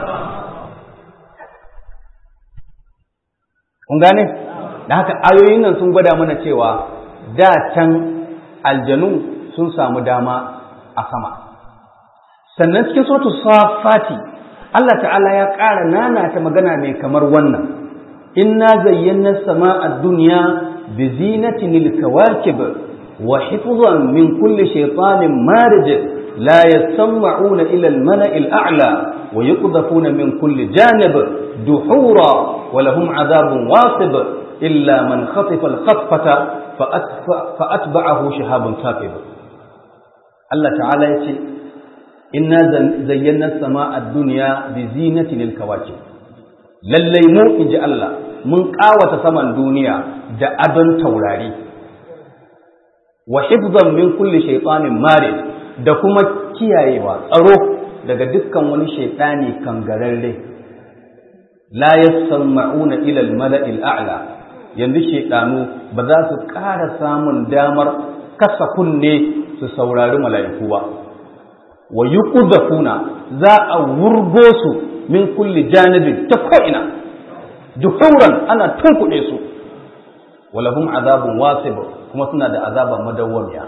Speaker 1: Kun gane? Da haka ayoyin nan sun gwada mana cewa da can aljanu sun samu dama a sama. Sannan cikin suratul safati Allah ta'ala ya ƙara nanata magana mai kamar wannan, inna zayyana as-samaa ad-dunya bi zinatin lil-kawakib wa hifzan min kulli shaytanin marij la yasma'una ila al-mala'i al-a'la wa yuqdhafuna min kulli janib duhura wa lahum 'adhabun wasib illa man khatifa al-khatfata fa atba'ahu shihabun thaqib. Allah ta'ala yace inna zayyana as-samaa ad-dunya bi zinatin lil-kawakib, lallai mu inji Allah mun kawata saman duniya da adon taurari, wa hifzan min kulli shaytanin marid, da kuma kiyayewa tsaro daga dukkan wani shaytani kangararre. La yasma'una ila al-mala'i al-a'la, yanzu shaytanu ba za su ƙara samun damar kasa kunne su saurari mala'iku ba. Wa yuqdhafuna, za a wurgo su min kulli janibin ta ko'ina, duhuran ana tunkuɗe su, walahum azabun wasib, kuma suna da azaba madawwamiya.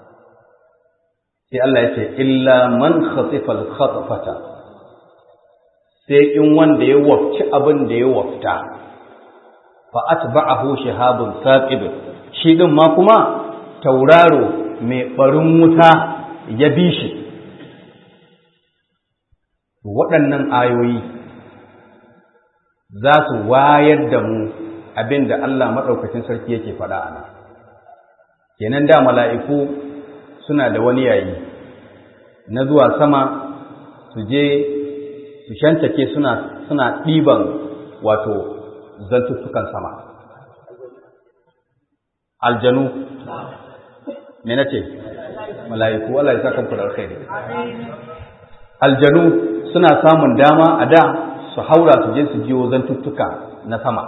Speaker 1: Sai Allah ya ce illa man khatifa al-khatfata, sai in wanda ya wafci abin da ya wafta, fa atba'ahu shihabun thaqib, shi din ma kuma tauraro mai barin wuta ya bi shi. waɗannan ayoyi za su wayar da mu abin da Allah maɗaukacin sarki yake faɗa a nan. Kenan da mala'iku suna da wani yayi na zuwa sama su je su shantake suna suna ɗiban wato zantuttukan sama. Aljanu, me na ce? Mala'iku, Allah ya saka ku da alkhairi. Aljanu suna samun dama a da su haura su je su jiwo zantuttuka na sama.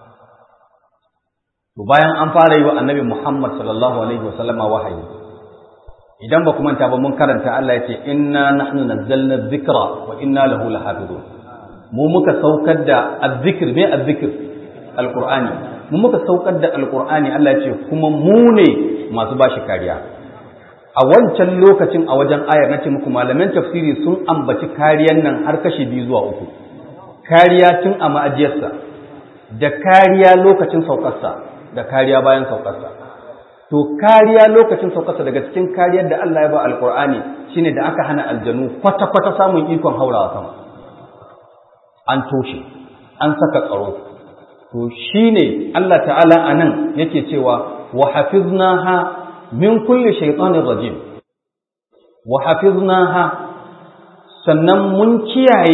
Speaker 1: To bayan an fara yi wa annabi Muhammad sallallahu alaihi wasallama wahayi, idan ba ku manta ba mun karanta Allah ya ce inna nahnu nazzalna dhikra wa inna lahu lahafizun. Mu muka saukar da azzikr, me azzikr? Alqur'ani. Mu muka saukar da alqur'ani, Allah ya ce kuma mu ne masu bashi kariya. A wancan lokacin a wajen ayar nace muku malaman tafsiri sun ambaci kariyan nan har kashi biyu zuwa uku. Kariya tun a ma'ajiyarsa, da kariya lokacin saukarsa, da kariya bayan saukarsa. To kariya lokacin saukarsa daga cikin kariyar da Allah ya ba alqur'ani shine da aka hana aljanu kwata-kwata samun ikon haurawa sama. An toshe, an saka tsaro. To shine Allah ta'ala anan yake cewa wa hafiznaha min kulli shaytanir rajim. Wa hafiznaha, sannan mun kiyaye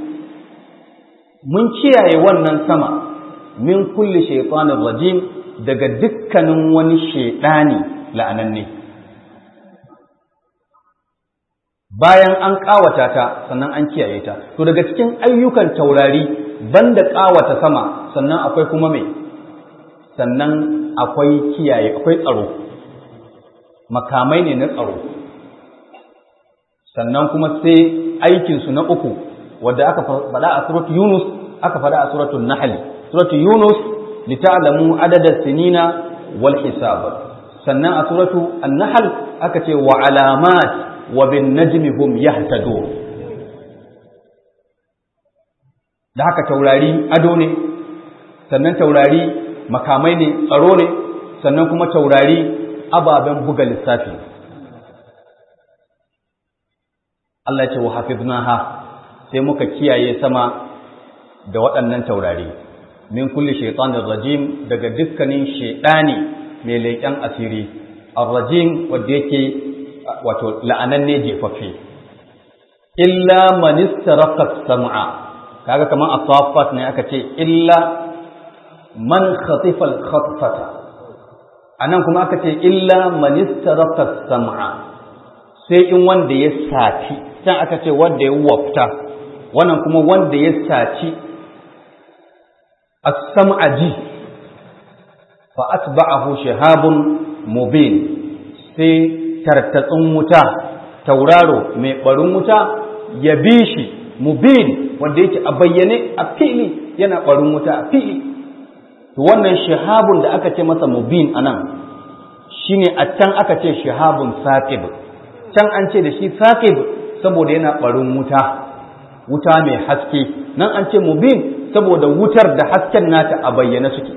Speaker 1: mun kiyaye wannan sama min kulli shaytanir rajim daga dukkanin wani shaydani la'ananne. Bayan an kawata ta sannan an kiyaye ta. To daga cikin ayyukan taurari banda kawata sama sannan akwai kuma me? Sannan akwai kiyaye, akwai tsaro. Makamai ne na tsaro. Sannan kuma sai aikin su na uku wanda aka faɗa a suratul Yunus, aka faɗa a suratul Nahl. Suratul Yunus lita'lamu adada sinina wal hisab. Sannan a suratul An-Nahl aka ce wa alamat wa bin najmi hum yahtadun. Da haka taurari ado ne, sannan taurari makamai ne, tsaro ne, sannan kuma taurari ababen buga lissafi. Allah ya ce wa hafiznaha, sai muka kiyaye sama da waɗannan taurari min kulli shaytanir rajim, daga dukkanin shaytani mai leƙen asiri, ar-rajim wanda yake wato la'ananne jefaffe. Illa man istaraqa sam'a, kaga kaman as-saffat ne aka ce illa man khatifa al-khatfata, anan kuma aka ce illa man istaraqa sam'a, sai in wanda ya saci, can aka ce wanda ya wafta, wannan kuma wanda ya saci as-sam'a ji, fa atba'ahu shihabun mubin, sai tartatsun wuta, tauraro mai barin wuta ya bi shi, mubin wanda yake a bayyane a fili, yana barin wuta a fili. To wannan shihabun da aka ce masa mubin anan shine a can aka ce shihabun saqib, can an ce da shi saqib saboda yana barin wuta, wuta mai haske, nan an ce mubin saboda wutar da hasken nata a bayyane suke.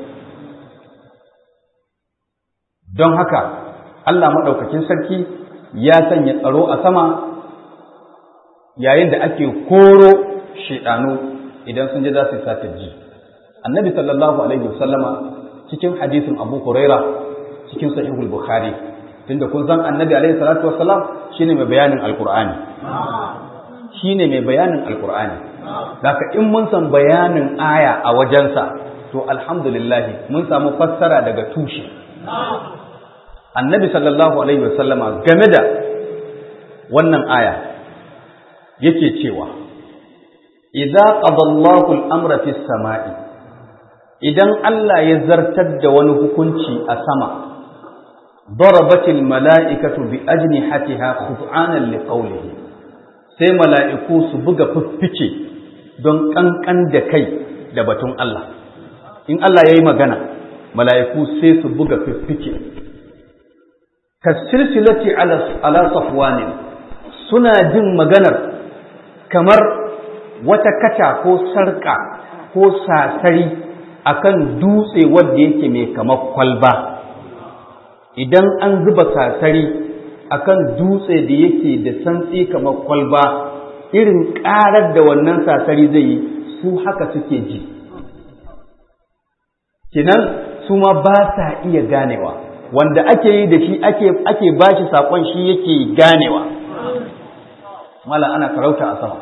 Speaker 1: Don haka Allah maɗaukakin sarki ya sanya tsaro a sama yayin da ake koro shaidanu idan sun je za su yi sata ji. Annabi sallallahu alaihi wasallama cikin hadisin Abu Huraira cikin Sahihul Bukhari, tunda kun san Annabi alaihi salatu wassalam shine mai bayanin Alqur'ani. Shine mai bayanin Alqur'ani. Haka in mun san bayanin aya a wajensa, to alhamdulillah mun samu fassara daga tushe. Annabi sallallahu alaihi wasallama game da wannan aya yake cewa idza qadallahu al-amra fis sama'i, idan Allah ya zartar da wani hukunci a sama, darabatil mala'ikatu bi ajnihatiha khud'anan liqawlihi, sai mala'iku su buga fiffike don kankan da kai da batun Allah. In Allah yayi magana, mala'iku sai su buga fiffike kasilsilati ala ala safwanin, suna jin maganar kamar wata kaca ko sarka ko sasari akan dutse wanda yake mai kamar kwalba. Idan an zuba sasari akan dutse da yake da santsi kamar kwalba, irin ƙarar da wannan sasari zai yi su haka suke ji. Kinan su ma ba sa iya ganewa, wanda ake yi da shi ake ake bashi sakon shi yake ganewa. Mala ana farauta a sama.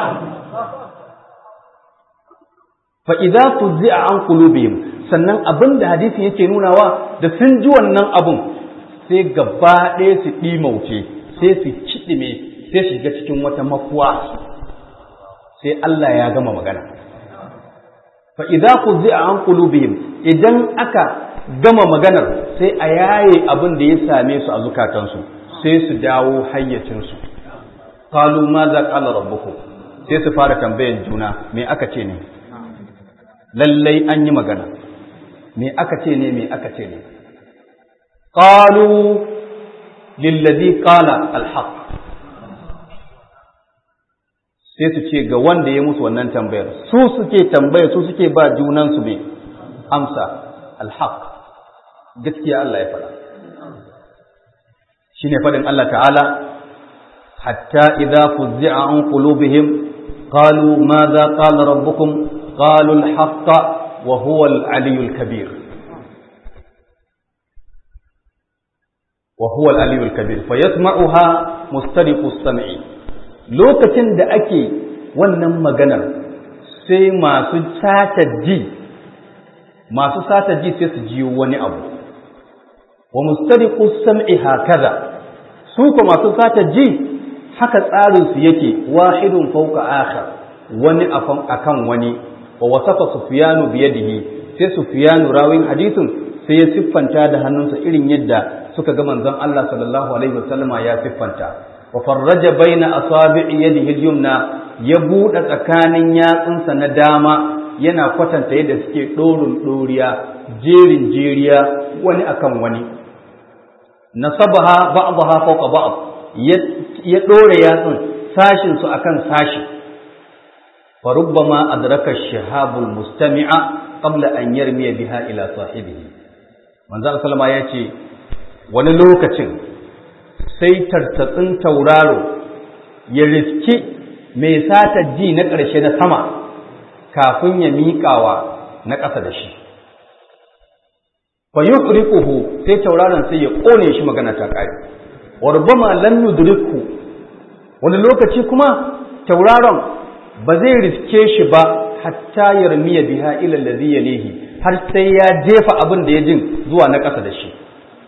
Speaker 1: Fa idza fuzzi'a an qulubihim, sannan abinda hadisi yake nunawa da sun ji wannan abun sai gaba ɗaya su ɗimauce, sai su kiɗime, sai su shiga cikin wata makuwa, sai Allah ya gama magana. Fa idza fuzzi'a an qulubihim, idan aka gama maganar sai a yaye abin da ya same su a zukatansu, sai su dawo hayyacinsu. Qalu maza qala rabbukum, sai su fara tambayan juna me aka ce ne. Lallai an yi magana, me aka ce ne me aka ce ne. Qalu lilladhi qala alhaq, sai su ce ga wanda ya musu wannan tambayar, su suke tambaya, su suke ba junansu me amsa, alhaq, gaskiya Allah ya faɗa. Shine faɗin Allah ta'ala, hatta idza fuzzi'a an qulubihim qalu madha qala rabbukum qalu al-haqqa wa huwa al-aliyyul kabir wa huwa al-aliyyul kabir fayasma'uha mustariqu as-sam'i. Lokacin da ake wannan maganar sai masu sata ji masu sata ji sai su jiyo wani abu, wa mustariqu as-sam'i hakaza, su ko masu sata ji haka tsarin su yake, wahidun fawqa akhar, wani akan wani. Wa wasafa Sufyanu biyadihi, sai Sufyanu rawin hadisin sai ya siffanta da hannunsa irin yadda suka ga manzon Allah sallallahu alaihi wasallama ya siffanta. Wa farraja baina asabi'i yadihi al-yumna, ya buɗe tsakanin yatsunsa na dama, yana kwatanta yadda suke dorin doriya, jerin jeriya, wani akan wani. Nasabaha ba'daha fawqa ba'd, ya dore yatsun sashin su akan sashi. فربما أدرك الشهاب المستمع قبل أن يرمي بها إلى صاحبه. من ذلك سلم يأتي ونلوكة سيترتطن تورارو يرسكي ميسات الجي نقرش نسمع كافن يميكاوا نقصد الشي فيحرقه سي تورارا سي يقوني شي مغانا تاكاي. وربما لن ندركه ونلوكة كما تورارا ba zai riske shi ba hatta yarmiya biha ila allazi yalihi, har sai ya jefa abin da ya jin zuwa na ƙasa da shi.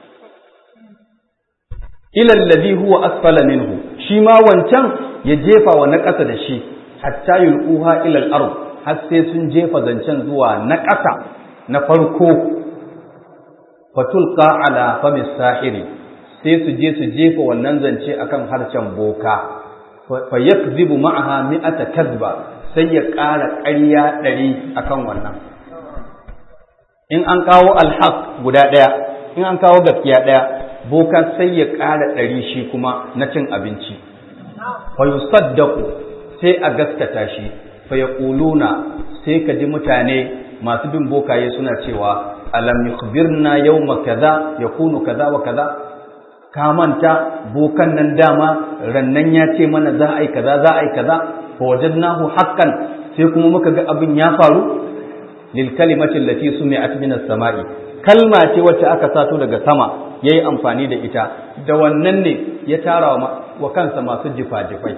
Speaker 1: Ila allazi huwa asfala minhu, shi ma wancan ya jefa wa na ƙasa da shi, hatta yulquha ila al-ard, har sai sun jefa zancen zuwa na ƙasa na farko. Fatulqa ala fami sahiri, sai su je su jefa wannan zance akan harcen boka. fa yakzibu ma'aha mi'ata kadba, sai ya ƙara ƙarya ɗari akan wannan. In an kawo alhaq guda ɗaya, in an kawo gaskiya ɗaya, boka sai ya ƙara ɗari shi kuma na cin abinci. Fa yusaddaqu, sai a gaskata shi. Fa yaquluna, sai ka ji mutane masu bin bokaye suna cewa alam yukhbirna yawma kaza yakunu kaza wa kaza. Ka manta bokan nan dama rannan ya ce mana za a yi kaza za a yi kaza, fa wajadnahu haqqan, sai kuma muka ga abin ya faru. Lil kalimati allati sumi'at min as-sama'i, kalma ce wacce aka sato daga sama yayi amfani da ita, da wannan ne ya tara wa kansa masu jifa-jifai.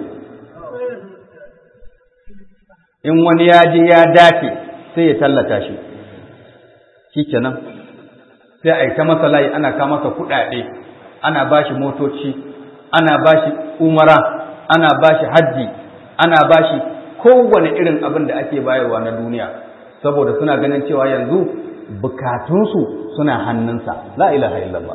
Speaker 1: In wani ya je ya dace sai ya tallata shi, shikenan sai a yi ta masa layi, ana ka masa kuɗaɗe, ana ba shi motoci, ana ba shi umara, ana ba shi hajji, ana ba shi kowane irin abin da ake bayarwa na duniya, saboda suna ganin cewa yanzu bukatunsu suna hannunsa. La ilaha illallah.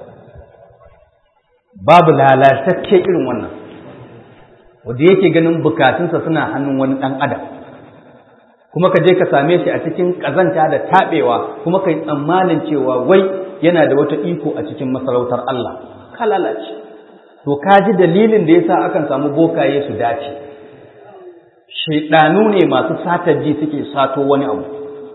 Speaker 1: Babu lalatacce irin wannan, wanda yake ganin bukatunsa suna hannun wani ɗan adam, kuma ka je ka same shi a cikin ƙazanta da taɓewa, kuma ka yi tsammanin cewa wai yana da wata iko a cikin masarautar Allah. Ka lalace. To ka ji dalilin da yasa akan samu bokaye su dace. Shaidanu ne masu satar ji suke sato wani abu,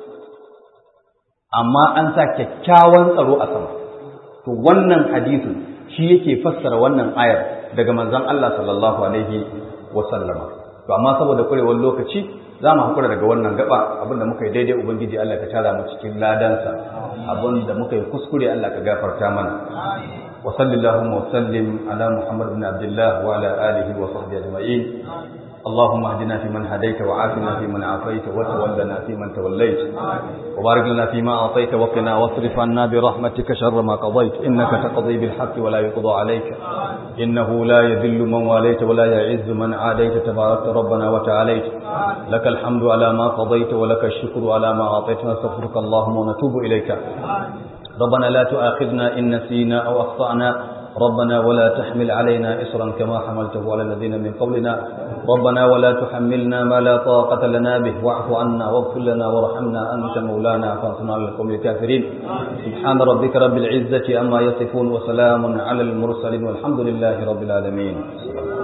Speaker 1: amma an sa kyakkyawan tsaro a sama. To wannan hadisin shi yake fassara wannan ayar daga manzon Allah sallallahu alaihi wa sallama. to amma saboda kurewar lokaci za mu hakura daga wannan gaba abinda muka yi daidai ubangiji Allah ka tara mu cikin ladansa abinda muka yi kuskure Allah ka gafarta mana wa sallallahu wa sallim ala muhammad ibn abdullah wa ala alihi wa sahbihi ajma'in اللهم اهدنا فيمن هديت وعافنا فيمن عافيت وتولنا فيمن توليت وبارك لنا فيما أعطيت وقنا واصرف عنا برحمتك شر ما قضيت إنك تقضي بالحق ولا يقضى عليك إنه لا يذل من واليت ولا يعز من عاديت تبارك ربنا وتعاليت لك الحمد على ما قضيت ولك الشكر على ما أعطيت نستغفرك اللهم ونتوب إليك ربنا لا تؤاخذنا إن نسينا أو أخطأنا ربنا ولا تحمل علينا إصرا كما حملته على الذين من قبلنا ربنا ولا تحملنا ما لا طاقة لنا به واعف عنا واغفر لنا وارحمنا أنت مولانا فانصرنا على القوم الكافرين سبحان ربك رب العزة عما يصفون وسلام على المرسلين والحمد لله رب العالمين.